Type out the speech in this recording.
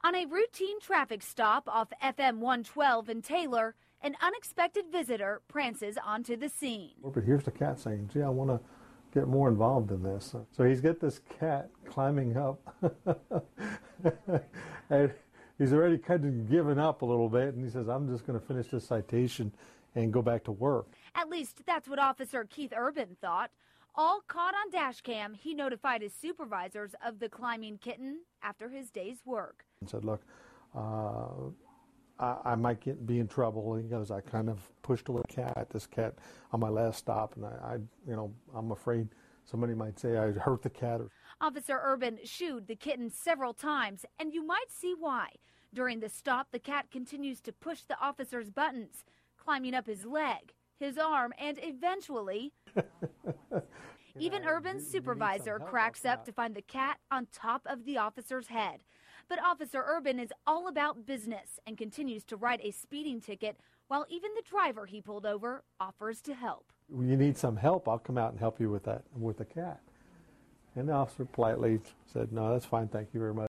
On a routine traffic stop off FM 112 in Taylor, an unexpected visitor prances onto the scene. But here's the cat saying, gee, I want to get more involved in this. So he's got this cat climbing up. And he's already kind of given up a little bit, and he says, I'm just going to finish this citation and go back to work. At least that's what Officer Keith Urban thought. All caught on dash cam, he notified his supervisors of the climbing kitten after his day's work. And said, look, I might be in trouble. He goes, I kind of pushed away this cat on my last stop, and I'm afraid somebody might say I hurt the cat. Officer Urban shooed the kitten several times, and you might see why. During the stop, the cat continues to push the officer's buttons, climbing up his leg, his arm, and eventually, even Urban's supervisor cracks up to find the cat on top of the officer's head. But Officer Urban is all about business and continues to write a speeding ticket while even the driver he pulled over offers to help. When you need some help, I'll come out and help you with the cat. And the officer politely said, no, that's fine, thank you very much.